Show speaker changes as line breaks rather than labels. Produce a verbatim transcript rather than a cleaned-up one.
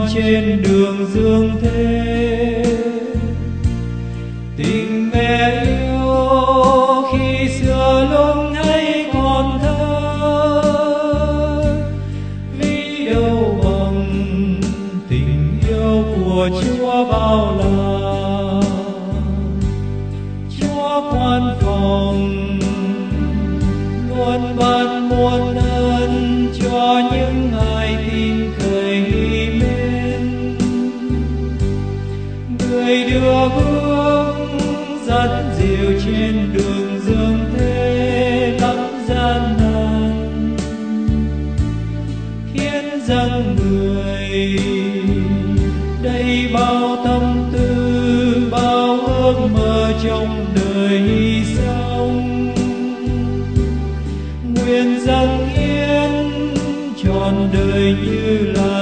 trên đường dương thế. Tình mẹ yêu khi xưa lúc ấy còn thơ, ví đâu bằng tình yêu của Chúa bao la. Chúa quan phòng luôn ban muôn ơn cho những ai tin cậy mến. Người đưa bước dẫn dìu trên đường dương thế lắm gian nan, khiến dâng người đầy bao tâm tư, bao ước mơ trong đời sống. Nguyện dâng hiến trọn đời như là